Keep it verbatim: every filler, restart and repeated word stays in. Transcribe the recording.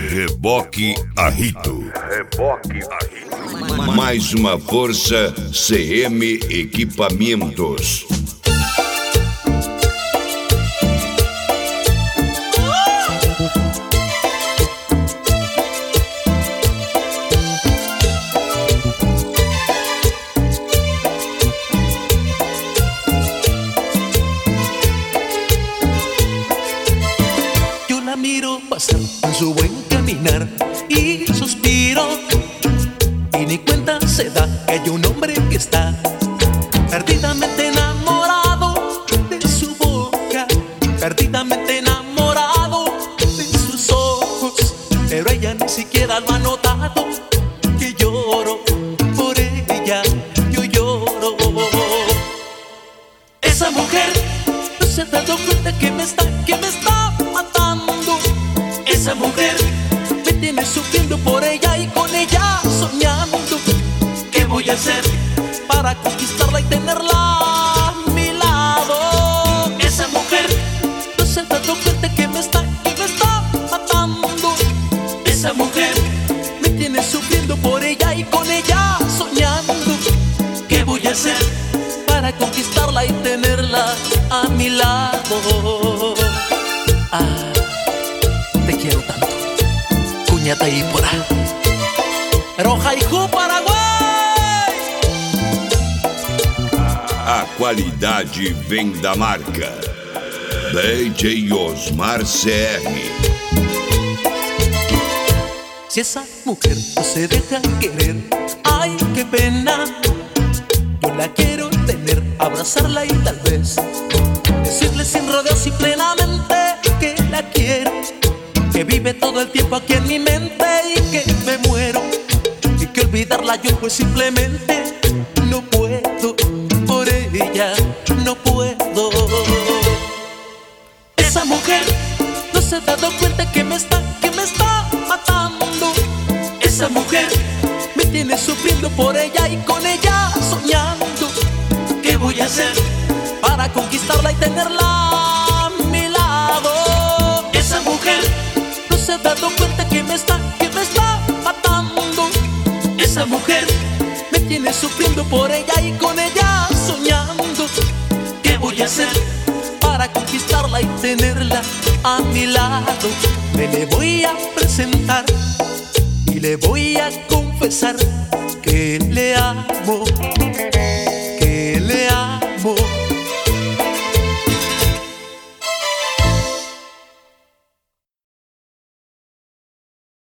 Reboque Arrito. Reboque Arrito. Mais uma força C M Equipamentos. Yo la miro pasar en su buen caminar y suspiro, y ni cuenta se da que hay un hombre que está perdidamente enamorado de su boca, perdidamente enamorado de sus ojos, pero ella ni siquiera lo ha notado, que lloro por ella, yo lloro. Esa mujer no se ha dado cuenta que me está, que me está matando. Esa mujer me tiene sufriendo por ella y con ella soñando. ¿Qué voy a hacer para conquistarla y tenerla a mi lado? Esa mujer no se ha dado cuenta que me está, que me está matando. Esa mujer me tiene sufriendo por ella y con ella soñando. ¿Qué voy a hacer para conquistarla y tenerla a mi lado? Ah, te quiero tanto, cuñata y por ahí. Rojaijú, Paraguai. A qualidade vem da marca D J Osmar C R. Si esa mujer no se deja querer, ay, qué pena. Yo la quiero tener, abrazarla y tal vez decirle sin rodeos y plenamente que la quiero, que vive todo el tiempo aquí en mi mente y que me muero, y que olvidarla yo pues simplemente no puedo, por ella no puedo. Esa mujer no se ha dado cuenta que me está, que me está matando. Esa mujer me tiene sufriendo por ella y con ella soñando. ¿Qué voy a hacer para conquistarla y tenerla a mi lado? Esa mujer no se ha dado cuenta que me está, que me está matando. Esa mujer me tiene sufriendo por ella y con ella soñando. ¿Qué voy a hacer para conquistarla y tenerla a mi lado? Me le voy a presentar y le voy a confesar que le amo.